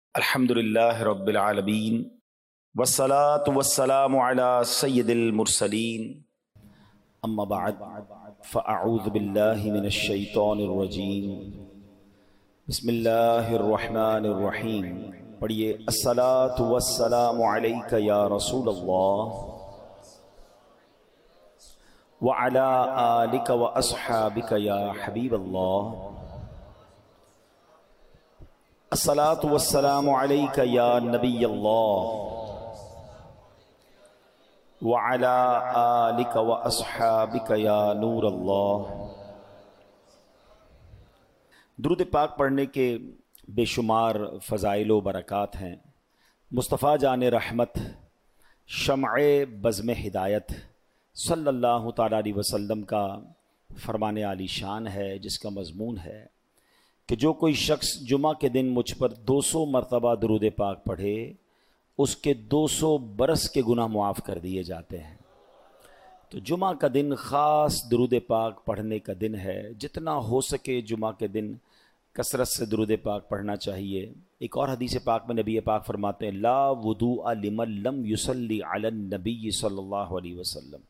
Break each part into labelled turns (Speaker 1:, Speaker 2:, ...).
Speaker 1: الحمدللہ رب العالمین والصلاة والسلام علی سید المرسلین اما بعد فاعوذ باللہ من الشیطان الرجیم بسم اللہ الرحمن الرحیم. پڑھیے الصلاة والسلام علیک یا رسول اللہ وعلی آلک واصحابک یا حبیب اللہ. الصلاۃ والسلام علیک یا نبی اللہ وعلی آلک واصحابک یا نور اللہ. درود پاک پڑھنے کے بے شمار فضائل و برکات ہیں. مصطفیٰ جان رحمت شمع بزم ہدایت صلی اللہ تعالیٰ علیہ وسلم کا فرمان عالی شان ہے، جس کا مضمون ہے کہ جو کوئی شخص جمعہ کے دن مجھ پر 200 مرتبہ درود پاک پڑھے اس کے 200 برس کے گناہ معاف کر دیے جاتے ہیں. تو جمعہ کا دن خاص درود پاک پڑھنے کا دن ہے. جتنا ہو سکے جمعہ کے دن کثرت سے درود پاک پڑھنا چاہیے. ایک اور حدیث پاک میں نبی پاک فرماتے ہیں لا وضوء لمن لم یصلی علی النبی صلی اللہ علیہ وسلم.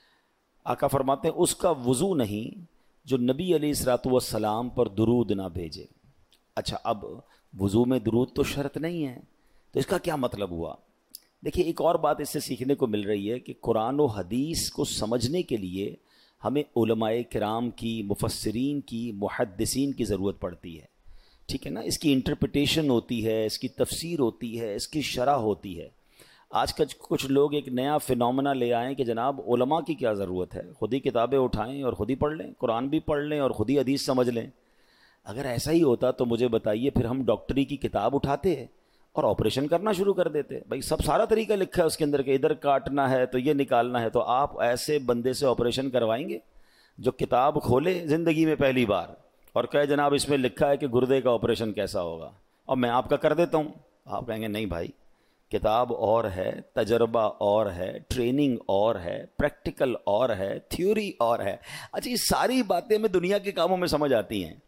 Speaker 1: آقا فرماتے ہیں اس کا وضو نہیں جو نبی علیہ الصلوۃ والسلام پر درود نہ بھیجے. اچھا، اب وضو میں درود تو شرط نہیں ہے، تو اس کا کیا مطلب ہوا؟ دیکھیے، ایک اور بات اس سے سیکھنے کو مل رہی ہے کہ قرآن و حدیث کو سمجھنے کے لیے ہمیں علماء کرام کی، مفسرین کی، محدثین کی ضرورت پڑتی ہے. ٹھیک ہے نا؟ اس کی انٹرپریٹیشن ہوتی ہے، اس کی تفسیر ہوتی ہے، اس کی شرح ہوتی ہے. آج کل کچھ لوگ ایک نیا فینومنا لے آئیں کہ جناب علماء کی کیا ضرورت ہے، خود ہی کتابیں اٹھائیں اور خود ہی پڑھ لیں، قرآن بھی پڑھ لیں اور خود ہی حدیث سمجھ لیں. اگر ایسا ہی ہوتا تو مجھے بتائیے، پھر ہم ڈاکٹری کی کتاب اٹھاتے ہیں اور آپریشن کرنا شروع کر دیتے. بھائی سارا طریقہ لکھا ہے اس کے اندر کہ ادھر کاٹنا ہے تو یہ نکالنا ہے. تو آپ ایسے بندے سے آپریشن کروائیں گے جو کتاب کھولے زندگی میں پہلی بار اور کہے جناب اس میں لکھا ہے کہ گردے کا آپریشن کیسا ہوگا اور میں آپ کا کر دیتا ہوں؟ آپ کہیں گے نہیں بھائی، کتاب اور ہے، تجربہ اور ہے، ٹریننگ اور ہے، پریکٹیکل اور ہے، تھیوری اور ہے. اچھا، یہ ساری باتیں میں دنیا کے کاموں میں سمجھ آتی ہیں.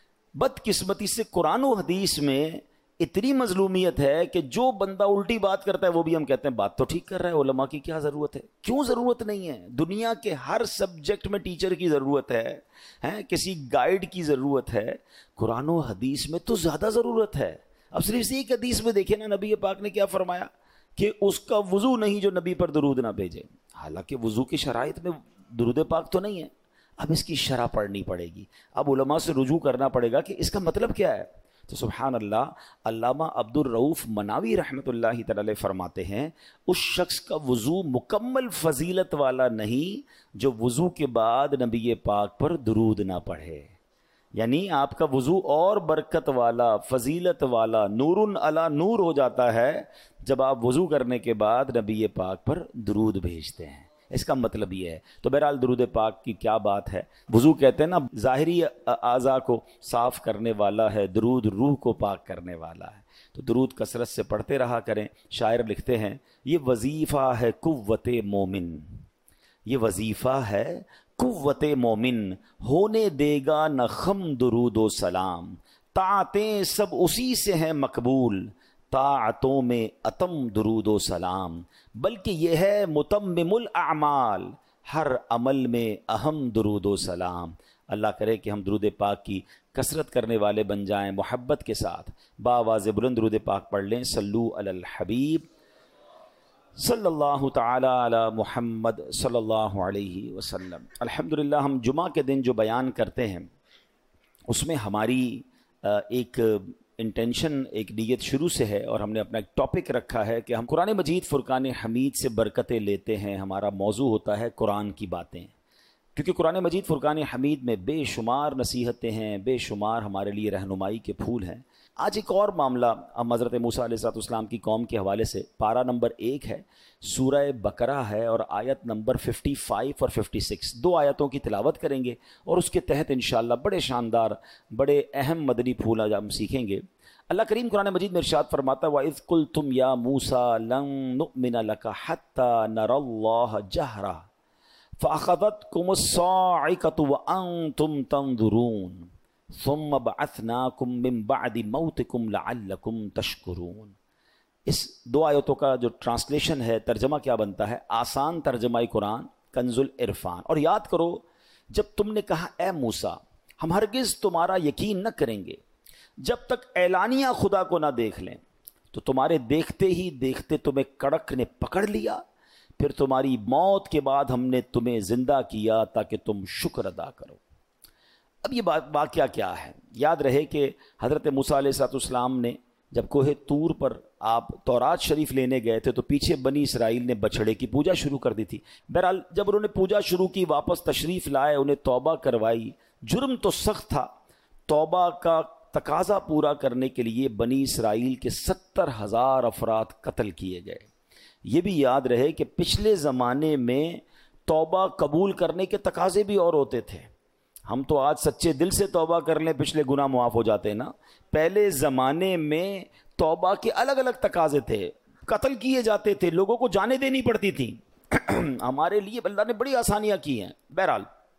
Speaker 1: بدقسمتی سے قرآن و حدیث میں اتنی مظلومیت ہے کہ جو بندہ الٹی بات کرتا ہے وہ بھی ہم کہتے ہیں بات تو ٹھیک کر رہا ہے. علماء کی کیا ضرورت ہے؟ کیوں ضرورت نہیں ہے؟ دنیا کے ہر سبجیکٹ میں ٹیچر کی ضرورت ہے، کسی گائیڈ کی ضرورت ہے. قرآن و حدیث میں تو زیادہ ضرورت ہے. اب صرف ایک حدیث میں دیکھیں نا، نبی پاک نے کیا فرمایا کہ اس کا وضو نہیں جو نبی پر درود نہ بھیجے. حالانکہ وضو کی شرائط میں درود پاک تو نہیں ہے. اب اس کی شرح پڑھنی پڑے گی، اب علماء سے رجوع کرنا پڑے گا کہ اس کا مطلب کیا ہے. تو سبحان اللہ، علامہ عبد الرؤف مناوی رحمۃ اللہ تعالی فرماتے ہیں اس شخص کا وضو مکمل فضیلت والا نہیں جو وضو کے بعد نبی پاک پر درود نہ پڑھے. یعنی آپ کا وضو اور برکت والا، فضیلت والا، نور علی نور ہو جاتا ہے جب آپ وضو کرنے کے بعد نبی پاک پر درود بھیجتے ہیں. اس کا مطلب یہ ہے. تو بہرحال درود پاک کی کیا بات ہے. وضو کہتے ہیں نا ظاہری اعضاء کو صاف کرنے والا ہے، درود روح کو پاک کرنے والا ہے. تو درود کثرت سے پڑھتے رہا کریں. شاعر لکھتے ہیں یہ وظیفہ ہے قوت مومن، یہ وظیفہ ہے قوت مومن، ہونے دے گا نہ خم درود و سلام، طاعتیں سب اسی سے ہیں مقبول، طاعتوں میں اتم درود و سلام، بلکہ یہ ہے متمم الاعمال، ہر عمل میں اہم درود و سلام. اللہ کرے کہ ہم درود پاک کی کثرت کرنے والے بن جائیں. محبت کے ساتھ باواز بلند درود پاک پڑھ لیں. صلو علی الحبیب صلی اللہ تعالی علی محمد صلی اللہ علیہ وسلم. الحمدللہ، ہم جمعہ کے دن جو بیان کرتے ہیں اس میں ہماری ایک انٹینشن، ایک نیت شروع سے ہے اور ہم نے اپنا ایک ٹاپک رکھا ہے کہ ہم قرآن مجید فرقان حمید سے برکتیں لیتے ہیں. ہمارا موضوع ہوتا ہے قرآن کی باتیں، کیونکہ قرآن مجید فرقان حمید میں بے شمار نصیحتیں ہیں، بے شمار ہمارے لیے رہنمائی کے پھول ہیں. آج ایک اور معاملہ ہم حضرت موسیٰ علیہ السلام کی قوم کے حوالے سے، پارہ نمبر 1 ہے، سورہ بقرہ ہے اور آیت نمبر 55 اور 56، 2 آیتوں کی تلاوت کریں گے اور اس کے تحت انشاءاللہ بڑے شاندار، بڑے اہم مدنی پھول آج ہم سیکھیں گے. اللہ کریم قرآن مجید میں ارشاد فرماتا ہے وَإِذْ قُلْتُمْ يَا مُوسَىٰ لَن نُؤْمِنَ لَكَ حَتَّىٰ نَرَى اللَّهَ جَهْرَةً فَأَخَذَتْكُمُ الصَّاعِقَةُ وَأَنْتُمْ تَنظُرُونَ. ثم بعثناکم من بعد موتکم لعلکم تشکرون. اس دو آیتوں کا جو ٹرانسلیشن ہے، ترجمہ کیا بنتا ہے؟ آسان ترجمہ قرآن کنز العرفان. اور یاد کرو جب تم نے کہا اے موسیٰ ہم ہرگز تمہارا یقین نہ کریں گے جب تک اعلانیہ خدا کو نہ دیکھ لیں، تو تمہارے دیکھتے ہی دیکھتے تمہیں کڑک نے پکڑ لیا، پھر تمہاری موت کے بعد ہم نے تمہیں زندہ کیا تاکہ تم شکر ادا کرو. اب یہ واقعہ کیا ہے؟ یاد رہے کہ حضرت موسیٰ علیہ السلام نے جب کوہ طور پر آپ تورات شریف لینے گئے تھے تو پیچھے بنی اسرائیل نے بچھڑے کی پوجا شروع کر دی تھی. بہرحال جب انہوں نے پوجا شروع کی، واپس تشریف لائے، انہیں توبہ کروائی. جرم تو سخت تھا، توبہ کا تقاضا پورا کرنے کے لیے بنی اسرائیل کے 70,000 افراد قتل کیے گئے. یہ بھی یاد رہے کہ پچھلے زمانے میں توبہ قبول کرنے کے تقاضے بھی اور ہوتے تھے. ہم تو آج سچے دل سے توبہ کر لیں پچھلے گناہ معاف ہو جاتے ہیں نا. پہلے زمانے میں توبہ کے الگ الگ تقاضے تھے، قتل کیے جاتے تھے، لوگوں کو جانیں دینی پڑتی تھی. ہمارے لیے اللہ نے بڑی آسانیاں کی ہیں. بہرحال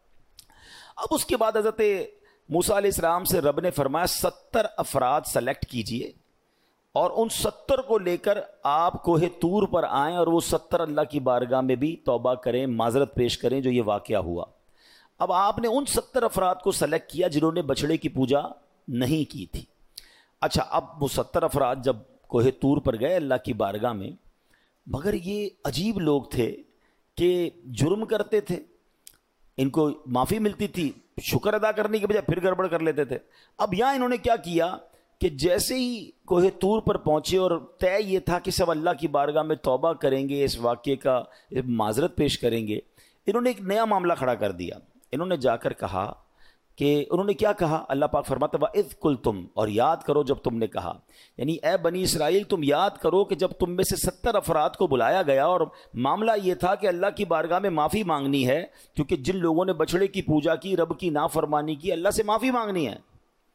Speaker 1: اب اس کے بعد حضرت موسیٰ علیہ السلام سے رب نے فرمایا 70 افراد سلیکٹ کیجئے اور ان 70 کو لے کر آپ کوہ طور پر آئیں اور وہ 70 اللہ کی بارگاہ میں بھی توبہ کریں، معذرت پیش کریں جو یہ واقعہ ہوا. اب آپ نے ان 70 افراد کو سلیکٹ کیا جنہوں نے بچھڑے کی پوجا نہیں کی تھی. اچھا اب وہ 70 افراد جب کوہ طور پر گئے اللہ کی بارگاہ میں، مگر یہ عجیب لوگ تھے کہ جرم کرتے تھے، ان کو معافی ملتی تھی، شکر ادا کرنے کے بجائے پھر گڑبڑ کر لیتے تھے. اب یہاں انہوں نے کیا کیا کہ جیسے ہی کوہ طور پر پہنچے اور طے یہ تھا کہ سب اللہ کی بارگاہ میں توبہ کریں گے، اس واقعے کا معذرت پیش کریں گے، انہوں نے ایک نیا معاملہ کھڑا کر دیا. انہوں نے جا کر کہا کہ انہوں نے کیا کہا؟ اللہ پاک فرماتا ہے وَإِذْ قُلْتُمْ، اور یاد کرو جب تم نے کہا، یعنی اے بنی اسرائیل تم یاد کرو کہ جب تم میں سے 70 افراد کو بلایا گیا اور معاملہ یہ تھا کہ اللہ کی بارگاہ میں معافی مانگنی ہے، کیونکہ جن لوگوں نے بچھڑے کی پوجا کی، رب کی نافرمانی کی، اللہ سے معافی مانگنی ہے،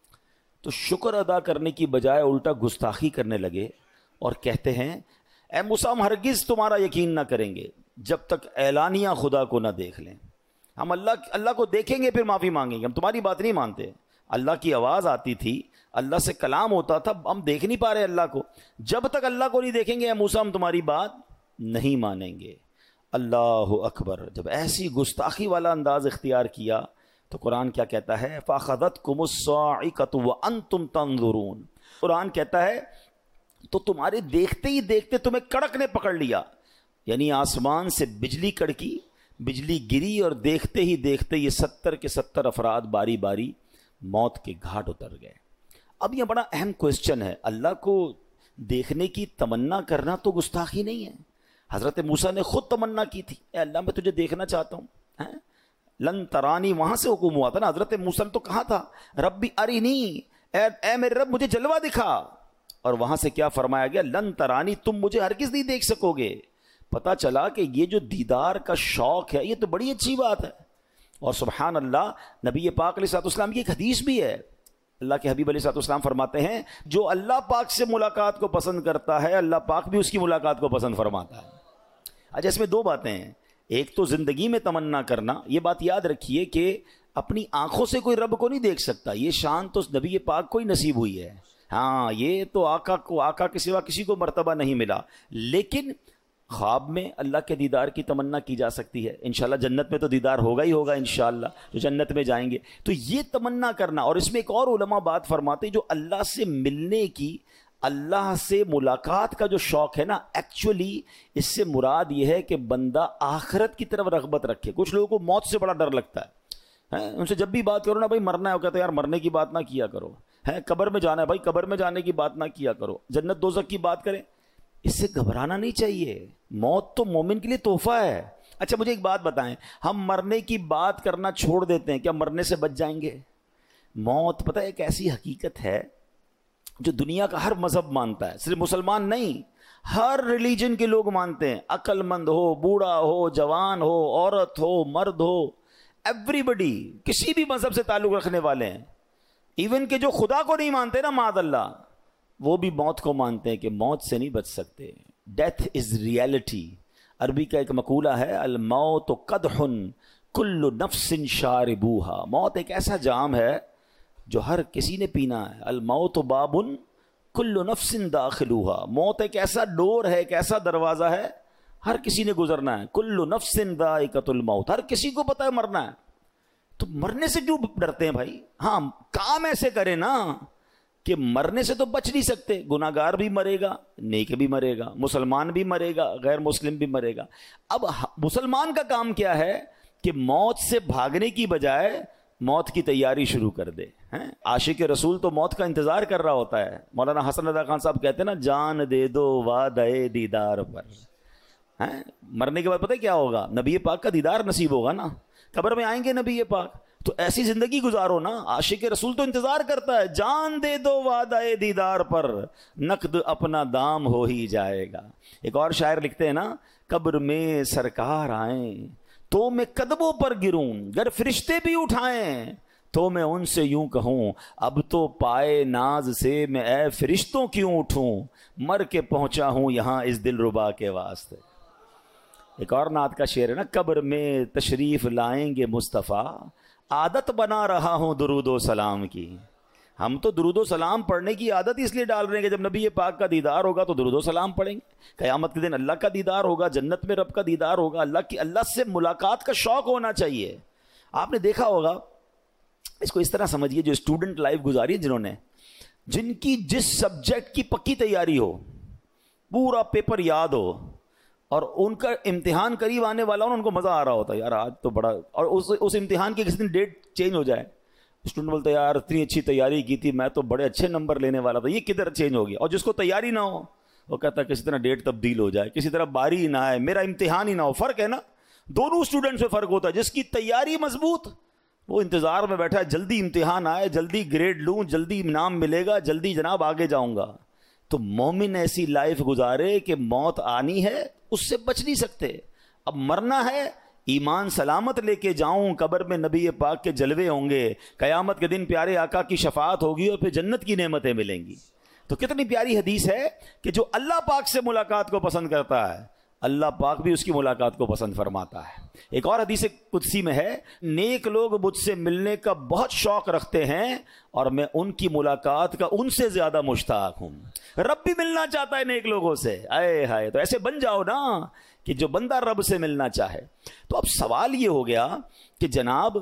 Speaker 1: تو شکر ادا کرنے کی بجائے الٹا گستاخی کرنے لگے اور کہتے ہیں اے موسیٰ ہم ہرگز تمہارا یقین نہ کریں گے جب تک اعلانیہ خدا کو نہ دیکھ لیں. ہم اللہ کو دیکھیں گے پھر معافی مانگیں گے، ہم تمہاری بات نہیں مانتے. اللہ کی آواز آتی تھی، اللہ سے کلام ہوتا تھا، ہم دیکھ نہیں پا رہے اللہ کو. جب تک اللہ کو نہیں دیکھیں گے اے موسیٰ ہم تمہاری بات نہیں مانیں گے. اللہ اکبر. جب ایسی گستاخی والا انداز اختیار کیا تو قرآن کیا کہتا ہے؟ فَأَخَذَتْكُمُ الصَّاعِقَةُ وَأَنْتُمْ تَنظُرُونَ. قرآن کہتا ہے تو تمہارے دیکھتے ہی دیکھتے تمہیں کڑک نے پکڑ لیا، یعنی آسمان سے بجلی کڑکی، بجلی گری اور دیکھتے ہی دیکھتے یہ 70 کے 70 افراد باری باری موت کے گھاٹ اتر گئے. اب یہ بڑا اہم کوسچن ہے. اللہ کو دیکھنے کی تمنا کرنا تو گستاخی نہیں ہے. حضرت موسیٰ نے خود تمنا کی تھی، اے اللہ میں تجھے دیکھنا چاہتا ہوں. لن ترانی وہاں سے حکم ہوا تھا نا. حضرت موسیٰ نے تو کہا تھا ربی ارینی، اے میرے رب مجھے جلوہ دکھا، اور وہاں سے کیا فرمایا گیا؟ لن ترانی، تم مجھے ہرگز نہیں دیکھ سکو گے. پتا چلا کہ یہ جو دیدار کا شوق ہے یہ تو بڑی اچھی بات ہے. اور سبحان اللہ نبی پاک علیہ السلام کی ایک حدیث بھی ہے. اللہ کے حبیب علیہ السلام فرماتے ہیں جو اللہ پاک سے ملاقات کو پسند کرتا ہے اللہ پاک بھی اس کی ملاقات کو پسند فرماتا ہے. اچھا اس میں دو باتیں ہیں. ایک تو زندگی میں تمنا کرنا، یہ بات یاد رکھیے کہ اپنی آنکھوں سے کوئی رب کو نہیں دیکھ سکتا، یہ شان تو نبی پاک کو ہی نصیب ہوئی ہے. ہاں یہ تو آقا کے سوا کسی کو مرتبہ نہیں ملا. لیکن خواب میں اللہ کے دیدار کی تمنا کی جا سکتی ہے. انشاءاللہ جنت میں تو دیدار ہوگا ہی ہوگا انشاءاللہ، جو جنت میں جائیں گے. تو یہ تمنا کرنا. اور اس میں ایک اور علماء بات فرماتے جو اللہ سے ملنے کی، اللہ سے ملاقات کا جو شوق ہے نا، ایکچولی اس سے مراد یہ ہے کہ بندہ آخرت کی طرف رغبت رکھے. کچھ لوگوں کو موت سے بڑا ڈر لگتا ہے، ان سے جب بھی بات کرو نا بھائی مرنا ہے، وہ کہتے ہیں یار مرنے کی بات نہ کیا کرو. قبر میں جانا ہے بھائی، قبر میں جانے کی بات نہ کیا کرو. جنت دوزخ کی بات کریں، اس سے گھبرانا نہیں چاہیے. موت تو مومن کے لیے تحفہ ہے. اچھا مجھے ایک بات بتائیں، ہم مرنے کی بات کرنا چھوڑ دیتے ہیں، کیا مرنے سے بچ جائیں گے؟ موت پتہ ہے ایک ایسی حقیقت ہے جو دنیا کا ہر مذہب مانتا ہے، صرف مسلمان نہیں، ہر ریلیجن کے لوگ مانتے ہیں. عقل مند ہو، بوڑھا ہو، جوان ہو، عورت ہو، مرد ہو، ایوری بڈی، کسی بھی مذہب سے تعلق رکھنے والے ہیں، ایون کہ جو خدا کو نہیں مانتے نا معاذ اللہ، وہ بھی موت کو مانتے ہیں کہ موت سے نہیں بچ سکتے. Death is reality. عربی کا ایک مقولہ ہے الموت قدح کل نفس شاربوہا. موت ایک ایسا جام ہے جو ہر کسی نے پینا ہے. الموت باب کل نفس داخلوہا، موت ایک ایسا ڈور ہے، ایک ایسا دروازہ ہے، ہر کسی نے گزرنا ہے. کل نفس ذائقۃ الموت، ہر کسی کو پتہ ہے مرنا ہے. تو مرنے سے کیوں ڈرتے ہیں بھائی؟ ہاں کام ایسے کریں نا کہ مرنے سے تو بچ نہیں سکتے. گناہ گار بھی مرے گا، نیک بھی مرے گا، مسلمان بھی مرے گا، غیر مسلم بھی مرے گا. اب مسلمان کا کام کیا ہے کہ موت سے بھاگنے کی بجائے موت کی تیاری شروع کر دے. عاشق رسول تو موت کا انتظار کر رہا ہوتا ہے. مولانا حسن رضا خان صاحب کہتے ہیں نا، جان دے دو وعدے دیدار پر. مرنے کے بعد پتہ کیا ہوگا؟ نبی پاک کا دیدار نصیب ہوگا نا، قبر میں آئیں گے نبی پاک. تو ایسی زندگی گزارو نا. عاشق رسول تو انتظار کرتا ہے، جان دے دو وعدے دیدار پر، نقد اپنا دام ہو ہی جائے گا. ایک اور شاعر لکھتے ہیں نا، قبر میں سرکار آئیں تو میں قدموں پر گروں، گر فرشتے بھی اٹھائیں تو میں ان سے یوں کہوں، اب تو پائے ناز سے میں اے فرشتوں کیوں اٹھوں، مر کے پہنچا ہوں یہاں اس دل ربا کے واسطے. ایک اور نعت کا شعر ہے نا، قبر میں تشریف لائیں گے مصطفیٰ، عادت بنا رہا ہوں درود و سلام کی. ہم تو درود و سلام پڑھنے کی عادت اس لیے ڈال رہے ہیں کہ جب نبی پاک کا دیدار ہوگا تو درود و سلام پڑھیں گے. قیامت کے دن اللہ کا دیدار ہوگا، جنت میں رب کا دیدار ہوگا، اللہ سے ملاقات کا شوق ہونا چاہیے. آپ نے دیکھا ہوگا، اس کو اس طرح سمجھیے، جو اسٹوڈنٹ لائف گزاری ہے، جن کی جس سبجیکٹ کی پکی تیاری ہو، پورا پیپر یاد ہو، اور ان کا امتحان قریب آنے والا ہو، ان کو مزہ آ رہا ہوتا ہے، یار آج تو بڑا، اور اس امتحان کی کسی دن ڈیٹ چینج ہو جائے، اسٹوڈنٹ بولتا ہے یار اتنی اچھی تیاری کی تھی، میں تو بڑے اچھے نمبر لینے والا تھا، یہ کدھر چینج ہو گیا. اور جس کو تیاری نہ ہو وہ کہتا ہے کسی طرح ڈیٹ تبدیل ہو جائے، کسی طرح باری نہ آئے، میرا امتحان ہی نہ ہو. فرق ہے نا، دونوں اسٹوڈنٹس میں فرق ہوتا ہے. جس کی تیاری مضبوط، وہ انتظار میں بیٹھا ہے جلدی امتحان آئے، جلدی گریڈ لوں، جلدی انعام ملے گا، جلدی جناب آگے جاؤں گا. تو مومن ایسی لائف گزارے کہ موت آنی ہے، اس سے بچ نہیں سکتے. اب مرنا ہے، ایمان سلامت لے کے جاؤں، قبر میں نبی پاک کے جلوے ہوں گے، قیامت کے دن پیارے آقا کی شفاعت ہوگی اور پھر جنت کی نعمتیں ملیں گی. تو کتنی پیاری حدیث ہے کہ جو اللہ پاک سے ملاقات کو پسند کرتا ہے، اللہ پاک بھی اس کی ملاقات کو پسند فرماتا ہے. ایک اور حدیث قدسی میں ہے، نیک لوگ مجھ سے ملنے کا بہت شوق رکھتے ہیں اور میں ان کی ملاقات کا ان سے زیادہ مشتاق ہوں. رب بھی ملنا چاہتا ہے نیک لوگوں سے. اے ہائے، تو ایسے بن جاؤ نا کہ جو بندہ رب سے ملنا چاہے. تو اب سوال یہ ہو گیا کہ جناب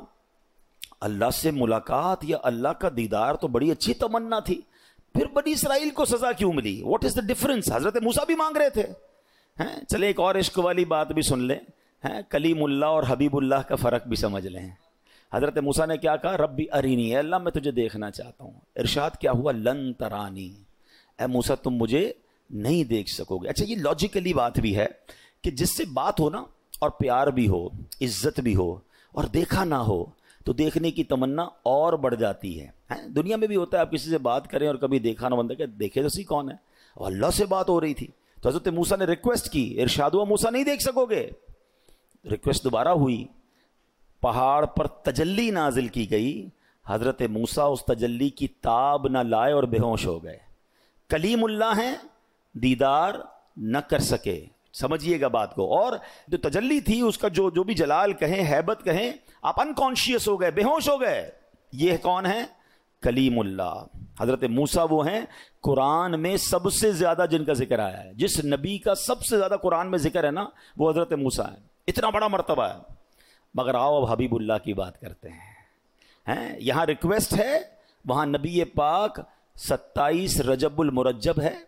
Speaker 1: اللہ سے ملاقات یا اللہ کا دیدار تو بڑی اچھی تمنا تھی، پھر بنی اسرائیل کو سزا کیوں ملی؟ What is the difference? حضرت موسیٰ بھی مانگ رہے تھے. چلے ایک اور عشق والی بات بھی سن لیں، کلیم اللہ اور حبیب اللہ کا فرق بھی سمجھ لیں. حضرت موسیٰ نے کیا کہا؟ ربی ارینی، اے اللہ میں تجھے دیکھنا چاہتا ہوں. ارشاد کیا ہوا؟ لن ترانی، اے موسیٰ تم مجھے نہیں دیکھ سکو گے. اچھا یہ لاجیکلی بات بھی ہے کہ جس سے بات ہو نا، اور پیار بھی ہو، عزت بھی ہو، اور دیکھا نہ ہو تو دیکھنے کی تمنا اور بڑھ جاتی ہے. دنیا میں بھی ہوتا ہے، آپ کسی سے بات کریں اور کبھی دیکھا نہ، بندہ کہ دیکھے تو سی کون ہے، اور اللہ سے بات ہو رہی تھی. تو حضرت موسیٰ نے ریکویسٹ کی، ارشاد ہوا موسیٰ نہیں دیکھ سکو گے. ریکویسٹ دوبارہ ہوئی، پہاڑ پر تجلی نازل کی گئی. حضرت موسیٰ اس تجلی کی تاب نہ لائے اور بے ہوش ہو گئے. کلیم اللہ ہیں، دیدار نہ کر سکے. سمجھیے گا بات کو. اور جو تجلی تھی اس کا جو بھی جلال کہیں، ہیبت کہیں، آپ انکانشیس ہو گئے، بے ہوش ہو گئے. یہ کون ہے؟ کلیم اللہ. حضرت موسیٰ وہ ہیں قرآن میں سب سے زیادہ جن کا ذکر آیا ہے. جس نبی کا سب سے زیادہ قرآن میں ذکر ہے نا، وہ حضرت موسیٰ ہے. اتنا بڑا مرتبہ ہے. مگر آؤ اب حبیب اللہ کی بات کرتے ہیں. یہاں ریکویسٹ ہے، وہاں نبی پاک 27 رجب المرجب ہے،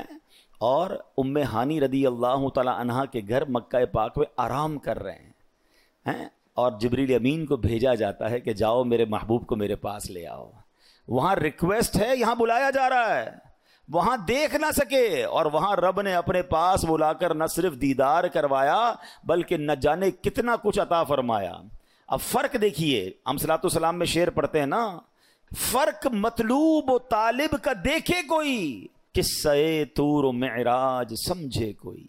Speaker 1: اور ام ہانی رضی اللہ تعالی عنہا کے گھر مکہ پاک میں آرام کر رہے ہیں، اور جبریل امین کو بھیجا جاتا ہے کہ جاؤ میرے محبوب کو میرے پاس لے آؤ. وہاں ریکویسٹ ہے، یہاں بلایا جا رہا ہے. وہاں دیکھ نہ سکے اور وہاں رب نے اپنے پاس بلا کر نہ صرف دیدار کروایا بلکہ نہ جانے کتنا کچھ عطا فرمایا. اب فرق دیکھیے، ہم صلاۃ والسلام میں شعر پڑھتے ہیں نا، فرق مطلوب و طالب کا دیکھے کوئی، قصہ طور و معراج سمجھے کوئی.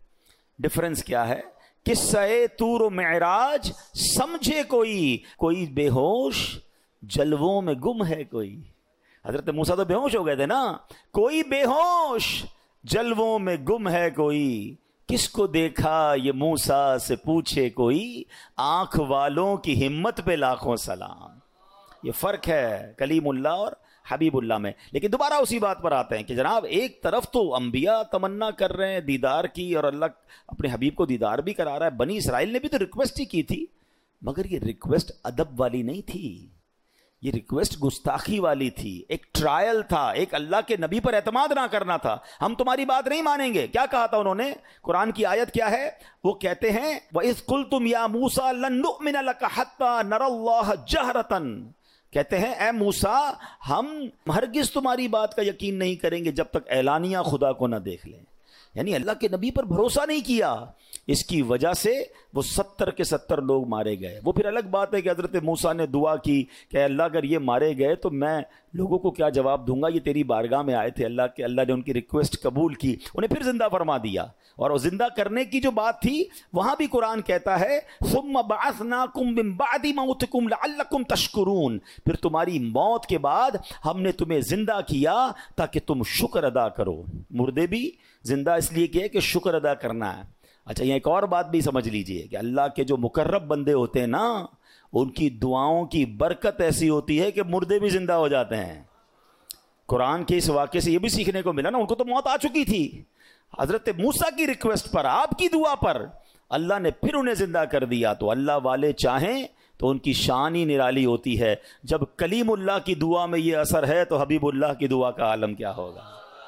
Speaker 1: ڈفرنس کیا ہے؟ قصہ طور و معراج سمجھے کوئی بے ہوش جلووں میں گم ہے کوئی. حضرت موسیٰ تو بے ہوش ہو گئے تھے نا. کوئی بے ہوش جلووں میں گم ہے کوئی، کس کو دیکھا یہ موسیٰ سے پوچھے کوئی، آنکھ والوں کی ہمت پہ لاکھوں سلام. یہ فرق ہے کلیم اللہ اور حبیب اللہ میں. لیکن دوبارہ اسی بات پر آتے ہیں کہ جناب ایک طرف تو انبیاء تمنا کر رہے ہیں دیدار کی اور اللہ اپنے حبیب کو دیدار بھی کرا رہا ہے. بنی اسرائیل نے بھی تو ریکویسٹ ہی کی تھی, مگر یہ ریکویسٹ ادب والی نہیں تھی, یہ ریکویسٹ گستاخی والی تھی, ایک ٹرائل تھا, ایک اللہ کے نبی پر اعتماد نہ کرنا تھا. ہم تمہاری بات نہیں مانیں گے. کیا کہا تھا انہوں نے؟ قرآن کی آیت کیا ہے؟ وہ کہتے ہیں وَإِذْ قُلْتُمْ يَا مُوسَىٰ لَن نُؤْمِنَ لَكَ حَتَّىٰ نَرَى اللَّهَ جَهْرَةً. کہتے ہیں اے موسیٰ ہم ہرگز تمہاری بات کا یقین نہیں کریں گے جب تک اعلانیہ خدا کو نہ دیکھ لیں. یعنی اللہ کے نبی پر بھروسہ نہیں کیا, اس کی وجہ سے وہ 70 کے 70 لوگ مارے گئے. وہ پھر الگ بات ہے کہ حضرت موسیٰ نے دعا کی کہ اللہ اگر یہ مارے گئے تو میں لوگوں کو کیا جواب دوں گا, یہ تیری بارگاہ میں آئے تھے. اللہ نے ان کی ریکویسٹ قبول کی, انہیں پھر زندہ فرما دیا. اور وہ زندہ کرنے کی جو بات تھی وہاں بھی قرآن کہتا ہے ثم بعثناکم من بعد موتکم لعلکم تشکرون, پھر تمہاری موت کے بعد ہم نے تمہیں زندہ کیا تاکہ تم شکر ادا کرو. مردے بھی زندہ اس لیے کیا کہ شکر ادا کرنا ہے. اچھا یہ ایک اور بات بھی سمجھ لیجئے کہ اللہ کے جو مقرب بندے ہوتے ہیں نا, ان کی دعاؤں کی برکت ایسی ہوتی ہے کہ مردے بھی زندہ ہو جاتے ہیں. قرآن کے اس واقعے سے یہ بھی سیکھنے کو ملا نا, ان کو تو موت آ چکی تھی, حضرت موسیٰ کی ریکویسٹ پر, آپ کی دعا پر اللہ نے پھر انہیں زندہ کر دیا. تو اللہ والے چاہیں تو ان کی شان ہی نرالی ہوتی ہے. جب کلیم اللہ کی دعا میں یہ اثر ہے تو حبیب اللہ کی دعا کا عالم کیا ہوگا.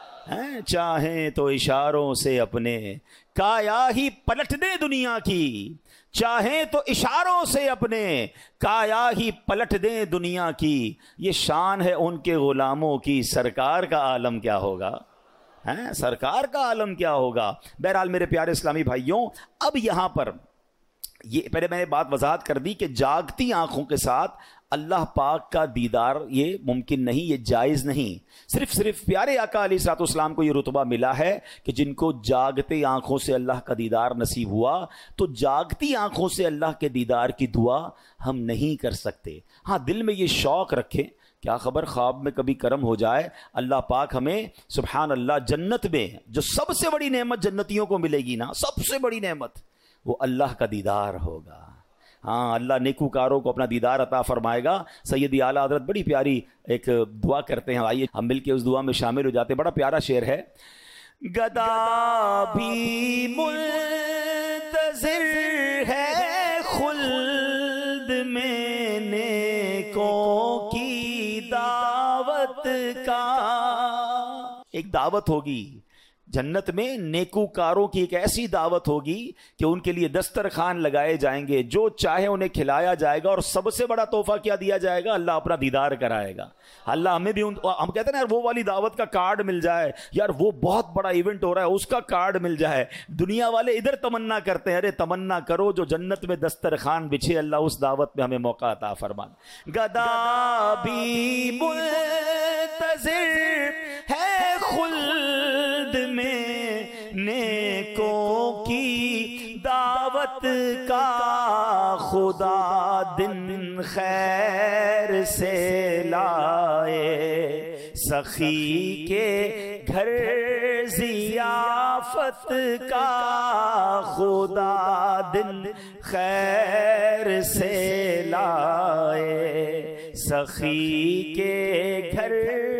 Speaker 1: چاہیں تو اشاروں سے اپنے کایا ہی پلٹ دے دنیا کی, چاہیں تو اشاروں سے اپنے کایا ہی پلٹ دیں دنیا کی. یہ شان ہے ان کے غلاموں کی, سرکار کا عالم کیا ہوگا, سرکار کا عالم کیا ہوگا. بہرحال میرے پیارے اسلامی بھائیوں, اب یہاں پر یہ پہلے میں نے بات وضاحت کر دی کہ جاگتی آنکھوں کے ساتھ اللہ پاک کا دیدار یہ ممکن نہیں, یہ جائز نہیں. صرف پیارے آقا علیہ الصلوۃ والسلام کو یہ رتبہ ملا ہے کہ جن کو جاگتے آنکھوں سے اللہ کا دیدار نصیب ہوا, تو جاگتی آنکھوں سے اللہ کے دیدار کی دعا ہم نہیں کر سکتے. ہاں دل میں یہ شوق رکھیں, کیا خبر خواب میں کبھی کرم ہو جائے, اللہ پاک ہمیں سبحان اللہ جنت میں جو سب سے بڑی نعمت جنتیوں کو ملے گی نا, سب سے بڑی نعمت وہ اللہ کا دیدار ہوگا. ہاں اللہ نیکوکاروں کو اپنا دیدار عطا فرمائے گا. سیدی اعلیٰ حضرت بڑی پیاری ایک دعا کرتے ہیں, آئیے ہم مل کے اس دعا میں شامل ہو جاتے ہیں. بڑا پیارا شعر ہے. گدا بھی منتظر ہے خلد میں نیکوں کی دعوت کا. ایک دعوت ہوگی جنت میں, نیکوکاروں کی ایک ایسی دعوت ہوگی کہ ان کے لیے دسترخوان لگائے جائیں گے, جو چاہے انہیں کھلایا جائے گا, اور سب سے بڑا تحفہ کیا دیا جائے گا, اللہ اپنا دیدار کرائے گا. اللہ ہمیں بھی ہم کہتے ہیں نا یار وہ والی دعوت کا کارڈ مل جائے, یار وہ بہت بڑا ایونٹ ہو رہا ہے اس کا کارڈ مل جائے. دنیا والے ادھر تمنا کرتے ہیں, ارے تمنا کرو جو جنت میں دسترخوان بچھے, اللہ اس دعوت میں ہمیں موقع عطا فرمائے. گدا بھی منتظر ہے خلد میں نیکوں کی دعوت کا, خدا دن خیر سے لائے سخی کے گھر ضیافت کا, خدا دن خیر سے لائے سخی کے گھر.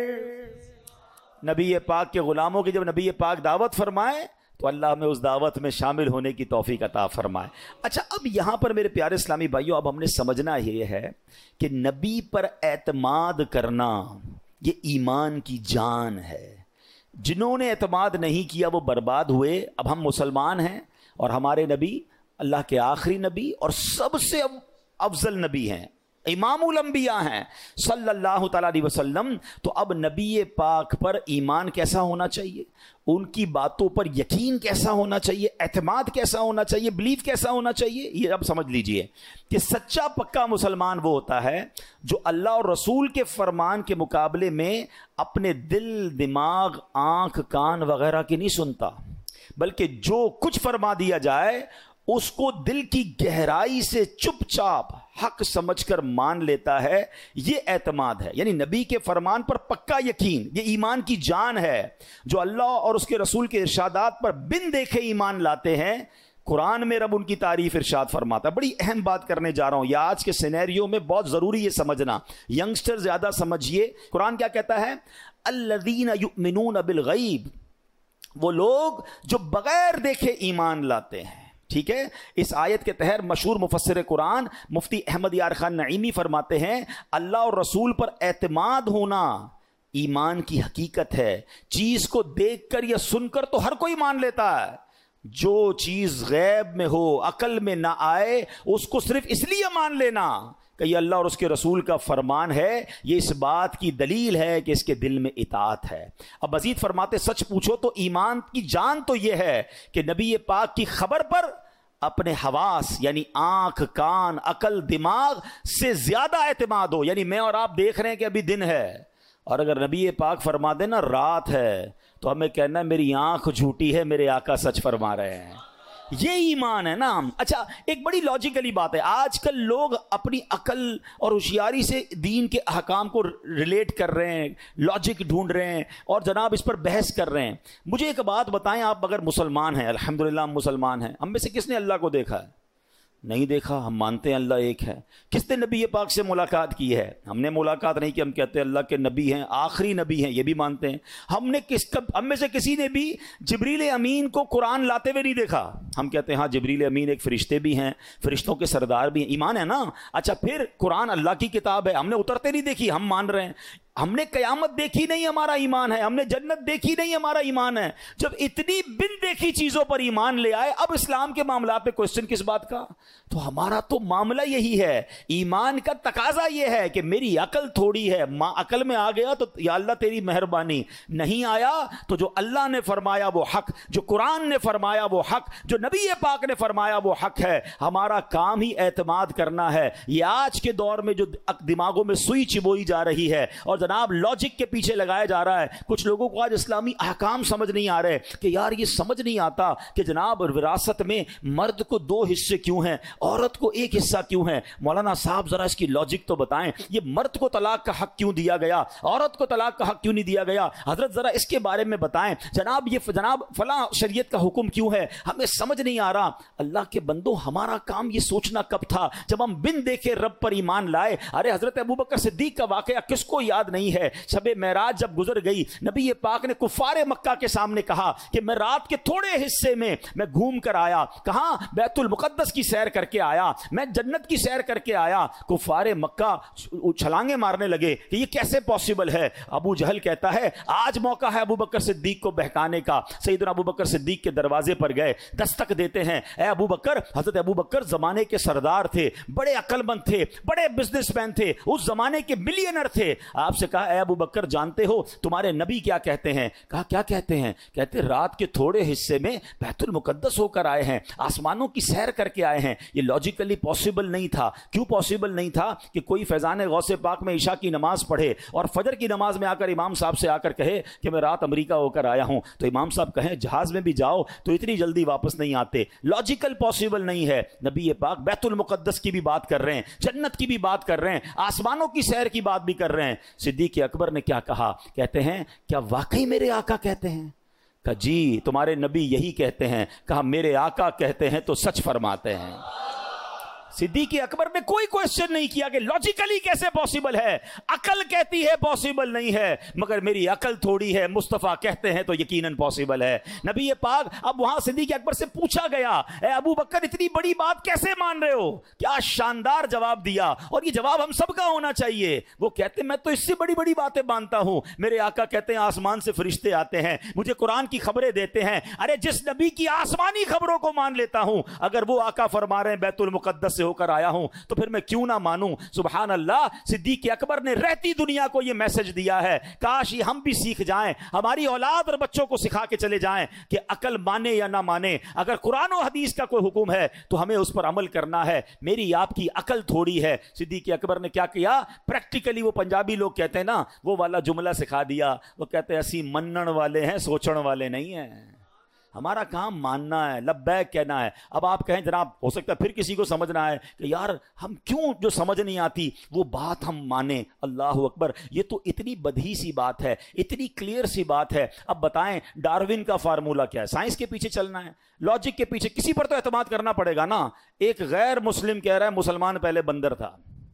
Speaker 1: نبی پاک کے غلاموں کی جب نبی پاک دعوت فرمائے تو اللہ میں اس دعوت میں شامل ہونے کی توفیق عطا فرمائے. اچھا اب یہاں پر میرے پیارے اسلامی بھائیوں, اب ہم نے سمجھنا یہ ہے کہ نبی پر اعتماد کرنا یہ ایمان کی جان ہے. جنہوں نے اعتماد نہیں کیا وہ برباد ہوئے. اب ہم مسلمان ہیں اور ہمارے نبی اللہ کے آخری نبی اور سب سے افضل نبی ہیں, امام الانبیاء ہیں صلی اللہ تعالیٰ علیہ وسلم. تو اب نبی پاک پر ایمان کیسا ہونا چاہیے, ان کی باتوں پر یقین کیسا ہونا چاہیے, اعتماد کیسا ہونا چاہیے, بلیف کیسا ہونا چاہیے. یہ اب سمجھ لیجئے کہ سچا پکا مسلمان وہ ہوتا ہے جو اللہ اور رسول کے فرمان کے مقابلے میں اپنے دل, دماغ, آنکھ, کان وغیرہ کی نہیں سنتا, بلکہ جو کچھ فرما دیا جائے اس کو دل کی گہرائی سے چپ چاپ حق سمجھ کر مان لیتا ہے. یہ اعتماد ہے, یعنی نبی کے فرمان پر پکا یقین, یہ ایمان کی جان ہے. جو اللہ اور اس کے رسول کے ارشادات پر بن دیکھے ایمان لاتے ہیں قرآن میں رب ان کی تعریف ارشاد فرماتا ہے. بڑی اہم بات کرنے جا رہا ہوں, یہ آج کے سینیریو میں بہت ضروری ہے سمجھنا. ینگسٹر زیادہ سمجھیے. قرآن کیا کہتا ہے؟ الذین یؤمنون بالغیب, وہ لوگ جو بغیر دیکھے ایمان لاتے ہیں. ٹھیک ہے, اس آیت کے تحت مشہور مفسر قرآن مفتی احمد یار خان نعیمی فرماتے ہیں اللہ اور رسول پر اعتماد ہونا ایمان کی حقیقت ہے. چیز کو دیکھ کر یا سن کر تو ہر کوئی مان لیتا ہے, جو چیز غیب میں ہو, عقل میں نہ آئے, اس کو صرف اس لیے مان لینا کہ یہ اللہ اور اس کے رسول کا فرمان ہے, یہ اس بات کی دلیل ہے کہ اس کے دل میں اطاعت ہے. اب مزید فرماتے سچ پوچھو تو ایمان کی جان تو یہ ہے کہ نبی پاک کی خبر پر اپنے حواس یعنی آنکھ, کان, عقل, دماغ سے زیادہ اعتماد ہو. یعنی میں اور آپ دیکھ رہے ہیں کہ ابھی دن ہے, اور اگر نبی پاک فرما دے نا رات ہے, تو ہمیں کہنا ہے میری آنکھ جھوٹی ہے, میرے آقا سچ فرما رہے ہیں. یہ ایمان ہے نا. اچھا, ایک بڑی لاجیکلی بات ہے, آج کل لوگ اپنی عقل اور ہوشیاری سے دین کے احکام کو ریلیٹ کر رہے ہیں, لاجک ڈھونڈ رہے ہیں اور جناب اس پر بحث کر رہے ہیں. مجھے ایک بات بتائیں, آپ اگر مسلمان ہیں, الحمدللہ ہم مسلمان ہیں, ہم میں سے کس نے اللہ کو دیکھا ہے؟ نہیں دیکھا. ہم مانتے ہیں اللہ ایک ہے. کس نے نبی پاک سے ملاقات کی ہے؟ ہم نے ملاقات نہیں کی. ہم کہتے ہیں اللہ کے نبی ہیں, آخری نبی ہیں, یہ بھی مانتے ہیں. ہم میں سے کسی نے بھی جبریل امین کو قرآن لاتے ہوئے نہیں دیکھا. ہم کہتے ہیں ہاں جبریل امین ایک فرشتے بھی ہیں, فرشتوں کے سردار بھی ہیں. ایمان ہے نا. اچھا, پھر قرآن اللہ کی کتاب ہے, ہم نے اترتے نہیں دیکھی, ہم مان رہے ہیں. ہم نے قیامت دیکھی نہیں, ہمارا ایمان ہے. ہم نے جنت دیکھی نہیں, ہمارا ایمان ہے. جب اتنی بن دیکھی چیزوں پر ایمان لے آئے, اب اسلام کے معاملات پہ کوشچن کس بات کا؟ تو ہمارا تو معاملہ یہی ہے. ایمان کا تقاضا یہ ہے کہ میری عقل تھوڑی ہے, عقل میں آ گیا تو یا اللہ تیری مہربانی, نہیں آیا تو جو اللہ نے فرمایا وہ حق, جو قرآن نے فرمایا وہ حق, جو نبی پاک نے فرمایا وہ حق ہے. ہمارا کام ہی اعتماد کرنا ہے. یہ آج کے دور میں جو دماغوں میں سوئی چبوئی جا رہی ہے اور جناب لاجک کے پیچھے لگایا جا رہا ہے, کچھ لوگوں کو آج اسلامی احکام سمجھ نہیں آ رہے کہ یار یہ سمجھ نہیں آتا کہ جناب وراثت میں مرد کو 2 حصے کیوں ہیں, عورت کو 1 حصہ کیوں ہے. مولانا صاحب ذرا اس کی لاجک تو بتائیں, یہ مرد کو طلاق کا حق کیوں دیا گیا, عورت کو طلاق کا حق کیوں نہیں دیا گیا؟ حضرت ذرا اس کے بارے میں بتائیں. جناب یہ جناب فلاں شریعت کا حکم کیوں ہے, ہمیں سمجھ نہیں آ رہا. اللہ کے بندوں, ہمارا کام یہ سوچنا کب تھا جب ہم بن دیکھے رب پر ایمان لائے. ارے حضرت ابوبکر صدیق کا واقعہ کس کو یاد نہیں ہے؟ شب معراج جب گزر گئی, نبی پاک نے کفار مکہ کے سامنے کہا کہ میں رات کے تھوڑے حصے میں گھوم کر آیا. کہاں؟ بیت المقدس کی سیر کر کے آیا, میں جنت کی سیر کر کے آیا. کفار مکہ چھلانگیں مارنے لگے کہ یہ کیسے پاسبل ہے. ابو جہل کہتا ہے آج موقع ہے ابو بکر صدیق کو بہکانے کا. سیدنا ابو بکر صدیق کے دروازے پر گئے, دستک دیتے ہیں. اے ابو بکر. حضرت ابو بکر زمانے کے سردار تھے, بڑے عقل مند تھے, بڑے بزنس مین تھے, اس زمانے کے ملینر تھے. آپ سے کہا اے ابو بکر جانتے ہو تمہارے نبی کیا کہتے ہیں؟ کہا کیا کہتے ہیں؟ کہتے رات کے تھوڑے حصے میں بیت المقدس ہو کر آئے ہیں, آسمانوں کی سیر کر کے آئے ہیں. یہ لاجیکلی پاسبل نہیں تھا. کیوں پاسبل نہیں تھا؟ کہ کوئی فیضان غوث پاک میں عشاء کی نماز پڑھے اور فجر کی نماز میں آ کر امام صاحب سے آ کر کہے کہ میں رات امریکہ ہو کر آیا ہوں, تو امام صاحب کہیں جہاز میں بھی جاؤ تو اتنی جلدی واپس نہیں آتے. لاجیکل پاسبل نہیں ہے. نبی پاک بیت المقدس کی بھی بات کر رہے ہیں, جنت کی بھی بات کر رہے ہیں, آسمانوں کی سیر کی بات بھی کر رہے ہیں. صدیق اکبر نے کیا کہا؟ کہتے ہیں کیا واقعی میرے آقا کہتے ہیں؟ کہا جی تمہارے نبی یہی کہتے ہیں. کہا میرے آقا کہتے ہیں تو سچ فرماتے ہیں. صدیق اکبر نے کوئی کوشچن نہیں کیا کہ لاجیکلی کیسے پاسبل ہے. عقل کہتی ہے پاسبل نہیں ہے, مگر میری عقل تھوڑی ہے, مصطفیٰ کہتے ہیں تو یقیناً پاسبل ہے. نبی پاک اب وہاں صدیق اکبر سے پوچھا گیا اے ابو بکر اتنی بڑی بات کیسے مان رہے ہو؟ کیا شاندار جواب دیا, اور یہ جواب ہم سب کا ہونا چاہیے. وہ کہتے میں تو اس سے بڑی بڑی باتیں مانتا ہوں. میرے آقا کہتے ہیں آسمان سے فرشتے آتے ہیں, مجھے قرآن کی خبریں دیتے ہیں. ارے جس نبی کی آسمانی خبروں کو مان لیتا ہوں, اگر وہ آقا فرما رہے ہیں بیت المقدس سے ہو کر آیا ہوں, تو پھر میں کیوں نہ مانوں؟ سبحان اللہ. صدیق اکبر نے رہتی دنیا کو یہ میسج دیا ہے. کاش یہ ہم بھی سیکھ جائیں, ہماری اولاد اور بچوں کو سکھا کے چلے جائیں کہ عقل مانے یا نہ مانے, اگر قرآن و حدیث کا کوئی حکم ہے تو ہمیں اس پر عمل کرنا ہے. میری آپ کی عقل تھوڑی ہے. صدیق اکبر نے کیا کیا؟ پریکٹیکلی وہ پنجابی لوگ کہتے ہیں نا, وہ والا جملہ سکھا دیا. وہ کہتے ہیں اسی منن والے ہیں, سوچن والے نہیں ہیں. ہمارا کام ماننا ہے، لبیک کہنا ہے. اب آپ کہیں جناب ہو سکتا ہے پھر کسی کو سمجھنا ہے کہ یار ہم کیوں جو سمجھ نہیں آتی وہ بات ہم مانیں. اللہ اکبر، یہ تو اتنی بدھی سی بات ہے، اتنی کلیئر سی بات ہے. اب بتائیں ڈارون کا فارمولا کیا ہے؟ سائنس کے پیچھے چلنا ہے، لاجک کے پیچھے، کسی پر تو اعتماد کرنا پڑے گا نا. ایک غیر مسلم کہہ رہا ہے مسلمان پہلے بندر تھا،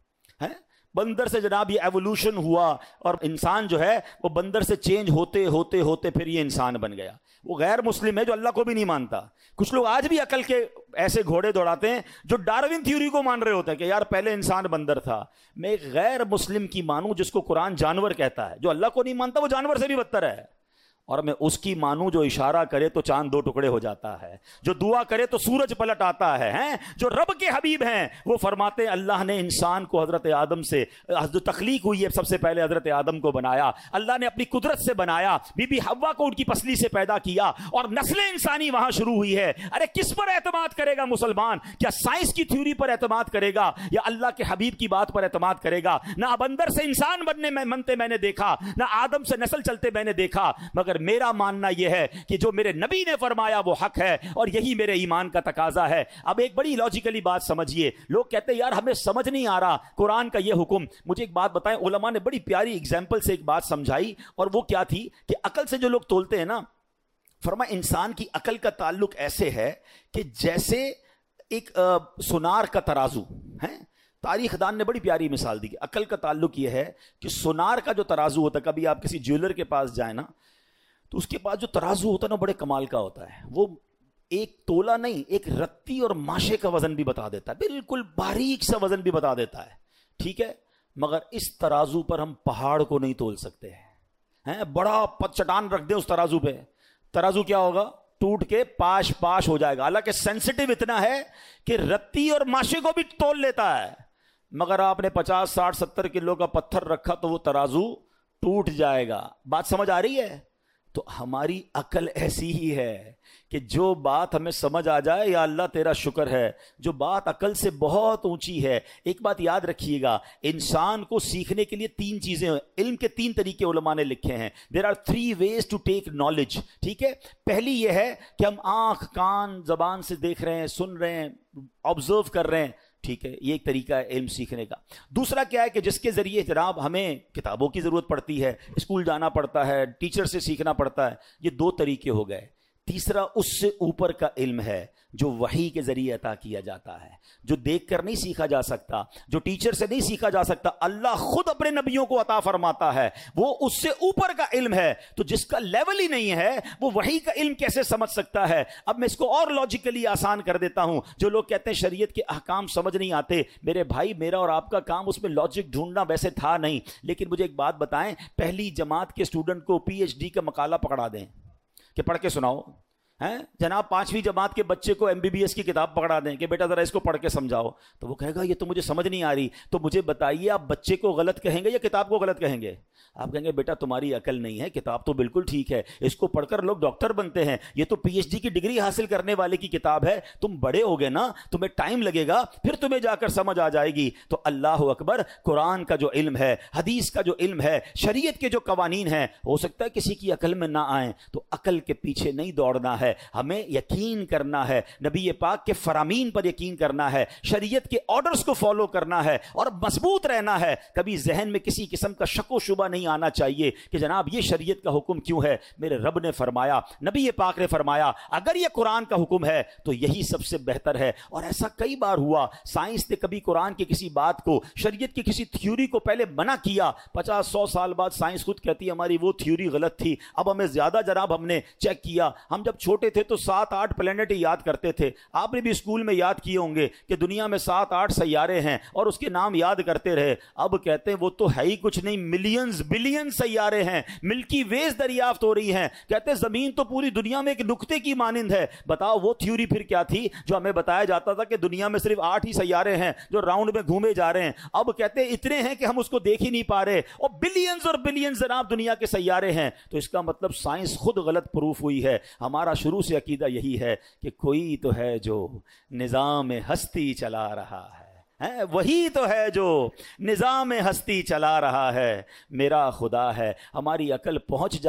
Speaker 1: بندر سے جناب یہ ایوولوشن ہوا اور انسان جو ہے وہ بندر سے چینج ہوتے ہوتے ہوتے پھر یہ انسان بن گیا. وہ غیر مسلم ہے جو اللہ کو بھی نہیں مانتا. کچھ لوگ آج بھی عقل کے ایسے گھوڑے دوڑاتے ہیں جو ڈارون تھیوری کو مان رہے ہوتے ہیں کہ یار پہلے انسان بندر تھا. میں ایک غیر مسلم کی مانوں جس کو قرآن جانور کہتا ہے، جو اللہ کو نہیں مانتا وہ جانور سے بھی بدتر ہے. اور میں اس کی مانوں جو اشارہ کرے تو چاند دو ٹکڑے ہو جاتا ہے، جو دعا کرے تو سورج پلٹ آتا ہے. جو رب کے حبیب ہیں وہ فرماتے ہیں اللہ نے انسان کو حضرت آدم سے، جو تخلیق ہوئی ہے سب سے پہلے حضرت آدم کو بنایا، اللہ نے اپنی قدرت سے بنایا، بی بی حوا کو ان کی پسلی سے پیدا کیا اور نسل انسانی وہاں شروع ہوئی ہے. ارے کس پر اعتماد کرے گا مسلمان؟ کیا سائنس کی تھیوری پر اعتماد کرے گا یا اللہ کے حبیب کی بات پر اعتماد کرے گا؟ نہ بندر سے انسان بنتے میں نے دیکھا، نہ آدم سے نسل چلتے میں نے دیکھا، مگر میرا ماننا یہ ہے کہ جو میرے نبی نے فرمایا وہ حق ہے اور یہی میرے ایمان کا تقاضا ہے. اب ایک بڑی لاجیکلی بات سمجھیے، لوگ کہتے ہیں یار ہمیں سمجھ نہیں آ رہا قرآن کا یہ حکم. مجھے ایک بات بتائیں، علماء نے بڑی پیاری ایگزامپل سے ایک بات سمجھائی، اور وہ کیا تھی کہ عقل سے جو لوگ تولتے ہیں نا، فرمایا انسان کی عقل کا تعلق ایسے ہے کہ جیسے ایک سونار کا ترازو ہے. تاریخ دان نے بڑی پیاری مثال دی کہ عقل کا تعلق یہ ہے کہ سونار کا جو ترازو ہوتا ہے، کبھی آپ کسی جیولر کے پاس جائیں نا تو اس کے پاس جو ترازو ہوتا ہے نا بڑے کمال کا ہوتا ہے. وہ ایک تولا نہیں، ایک رتی اور ماشے کا وزن بھی بتا دیتا ہے، بالکل باریک سا وزن بھی بتا دیتا ہے. ٹھیک ہے، مگر اس ترازو پر ہم پہاڑ کو نہیں تول سکتے ہیں. بڑا چٹان رکھ دیں اس ترازو پہ، ترازو کیا ہوگا؟ ٹوٹ کے پاش پاش ہو جائے گا. حالانکہ سینسٹیو اتنا ہے کہ رتی اور ماشے کو بھی تول لیتا ہے، مگر آپ نے 50 60 70 کلو کا پتھر رکھا تو وہ ترازو ٹوٹ جائے گا. بات سمجھ آ رہی ہے؟ تو ہماری عقل ایسی ہی ہے کہ جو بات ہمیں سمجھ آ جائے یا اللہ تیرا شکر ہے، جو بات عقل سے بہت اونچی ہے. ایک بات یاد رکھیے گا، انسان کو سیکھنے کے لیے 3 چیزیں، علم کے 3 طریقے علماء نے لکھے ہیں. There are 3 ways to take knowledge. ٹھیک ہے، پہلی یہ ہے کہ ہم آنکھ کان زبان سے دیکھ رہے ہیں، سن رہے ہیں، آبزرو کر رہے ہیں. ٹھیک ہے، یہ ایک طریقہ ہے علم سیکھنے کا. دوسرا کیا ہے کہ جس کے ذریعے جناب ہمیں کتابوں کی ضرورت پڑتی ہے، اسکول جانا پڑتا ہے، ٹیچر سے سیکھنا پڑتا ہے. یہ 2 طریقے ہو گئے. تیسرا اس سے اوپر کا علم ہے جو وحی کے ذریعے عطا کیا جاتا ہے، جو دیکھ کر نہیں سیکھا جا سکتا، جو ٹیچر سے نہیں سیکھا جا سکتا. اللہ خود اپنے نبیوں کو عطا فرماتا ہے، وہ اس سے اوپر کا علم ہے. تو جس کا لیول ہی نہیں ہے وہ وحی کا علم کیسے سمجھ سکتا ہے؟ اب میں اس کو اور لاجیکلی آسان کر دیتا ہوں. جو لوگ کہتے ہیں شریعت کے احکام سمجھ نہیں آتے، میرے بھائی میرا اور آپ کا کام اس میں لاجک ڈھونڈنا ویسے تھا نہیں. لیکن مجھے ایک بات بتائیں، پہلی جماعت کے اسٹوڈنٹ کو PhD کا مقالہ پکڑا دیں کہ پڑھ کے سناؤ، جناب 5ویں جماعت کے بچے کو MBBS کی کتاب پکڑا دیں کہ بیٹا ذرا اس کو پڑھ کے سمجھاؤ، تو وہ کہے گا یہ تو مجھے سمجھ نہیں آ رہی. تو مجھے بتائیے آپ بچے کو غلط کہیں گے یا کتاب کو غلط کہیں گے؟ آپ کہیں گے بیٹا تمہاری عقل نہیں ہے، کتاب تو بالکل ٹھیک ہے، اس کو پڑھ کر لوگ ڈاکٹر بنتے ہیں، یہ تو PhD کی ڈگری حاصل کرنے والے کی کتاب ہے. تم بڑے ہو گے نا، تمہیں ٹائم لگے گا، پھر تمہیں جا کر سمجھ آ جائے گی. تو اللہ اکبر، قرآن کا جو علم ہے، حدیث کا جو علم ہے، شریعت کے جو قوانین ہیں، ہو سکتا ہے کسی کی عقل میں نہ آئیں. تو عقل کے پیچھے نہیں دوڑنا ہے، ہمیں یقین کرنا ہے، نبی پاک کے فرامین پر یقین کرنا ہے، شریعت کے آرڈرز کو فالو کرنا ہے اور مضبوط رہنا ہے. کبھی ذہن میں کسی قسم کا شک و شبہ نہیں آنا چاہیے کہ جناب یہ شریعت کا حکم کیوں ہے. میرے رب نے فرمایا، نبی پاک نے فرمایا، اگر یہ قرآن کا حکم ہے تو یہی سب سے بہتر ہے. اور ایسا کئی بار ہوا، سائنس نے کبھی قرآن کی کسی بات کو، شریعت کی کسی تھیوری کو پہلے منع کیا، 50-100 سال بعد سائنس خود کہتی ہے ہماری وہ تھیوری غلط تھی. اب ہمیں زیادہ جناب ہم نے چیک کیا. ہم جب چھوٹے تھے تو 7-8 پلینٹ یاد کرتے تھے. آپ نے بھی اسکول میں یاد کیے ہوں گے کہ دنیا میں 7-8 سیارے ہیں اور اس کے نام یاد کرتے رہے. اب کہتے ہیں وہ تو ہے ہی کچھ نہیں، ملینز بلین سیارے ہیں، ملکی ویز دریافت ہو رہی ہیں. کہتے ہیں زمین تو پوری دنیا میں ایک نقطے کی مانند ہے. بتاؤ وہ تھیوری پھر کیا تھی جو ہمیں بتایا جاتا تھا کہ دنیا میں صرف 8 ہی سیارے ہیں جو راؤنڈ میں گھومے جا رہے ہیں. اب کہتے ہیں اتنے ہیں کہ ہم اس کو دیکھ ہی نہیں پا رہے، اور بلینز اور بلینز جناب دنیا کے سیارے ہیں. تو اس کا مطلب سائنس خود غلط پروف ہوئی ہے. ہمارا شروع سے عقیدہ یہی ہے کہ کوئی تو ہے جو نظام ہستی چلا رہا ہے، وہی تو ہے جو نظام ہستی چلا رہا ہے، میرا خدا ہے. ہماری عقل پہنچ جائے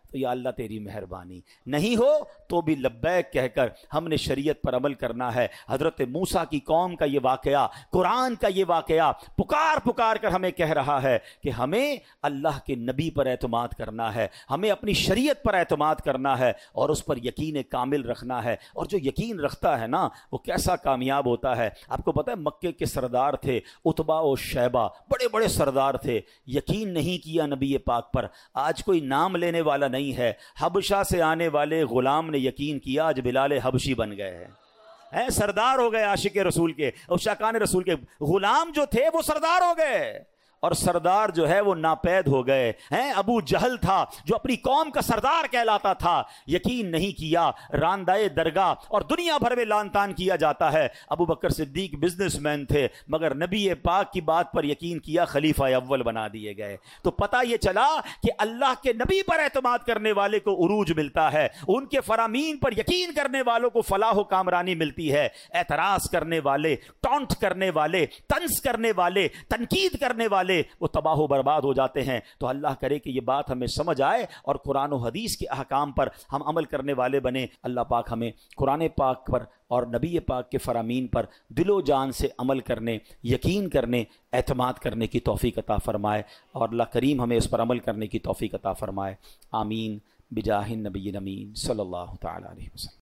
Speaker 1: تو یا اللہ تیری مہربانی، نہیں ہو تو بھی لبیک کہہ کر ہم نے شریعت پر عمل کرنا ہے۔ حضرت موسیٰ کی قوم کا یہ واقعہ، قرآن کا یہ واقعہ پکار پکار کر ہمیں کہہ رہا ہے کہ ہمیں اللہ کے نبی پر اعتماد کرنا ہے، ہمیں اپنی شریعت پر اعتماد کرنا ہے اور اس پر یقین کامل رکھنا ہے۔ اور جو یقین رکھتا ہے نا وہ کیسا کامیاب ہوتا ہے۔ آپ کو پتہ ہے مکے کے سردار تھے عتبہ و شیبہ، بڑے بڑے سردار تھے، یقین نہیں کیا نبی پاک پر۔ آج کوئی نام لینے والا نہیں ہے، حبشہ سے آنے والے غلام نے یقین کیا، آج بلال حبشی بن گئے ہیں، سردار ہو گئے عاشق رسول کے اور شاکان رسول کے۔ غلام جو تھے وہ سردار ہو گئے اور سردار جو ہے وہ ناپید ہو گئے ہیں۔ ابو جہل تھا جو اپنی قوم کا سردار کہلاتا تھا، یقین نہیں کیا، راندائے درگاہ اور دنیا بھر میں لان تان کیا جاتا ہے۔ ابو بکر صدیق بزنس مین تھے مگر نبی پاک کی بات پر یقین کیا، خلیفہ اول بنا دیے گئے۔ تو پتہ یہ چلا کہ اللہ کے نبی پر اعتماد کرنے والے کو عروج ملتا ہے، ان کے فرامین پر یقین کرنے والوں کو فلاح و کامرانی ملتی ہے۔ اعتراض کرنے والے، ٹونٹ کرنے والے، طنز کرنے والے، تنقید کرنے والے وہ تباہ و برباد ہو جاتے ہیں۔ تو اللہ کرے کہ یہ بات ہمیں سمجھ آئے اور قرآن و حدیث کے احکام پر ہم عمل کرنے والے بنے۔ اللہ پاک ہمیں قرآن پاک پر اور نبی پاک کے فرامین پر دل و جان سے عمل کرنے، یقین کرنے، اعتماد کرنے کی توفیق عطا فرمائے اور اللہ کریم ہمیں اس پر عمل کرنے کی توفیق عطا فرمائے۔ آمین بجاہ النبی الامین صلی اللہ تعالی علیہ وسلم۔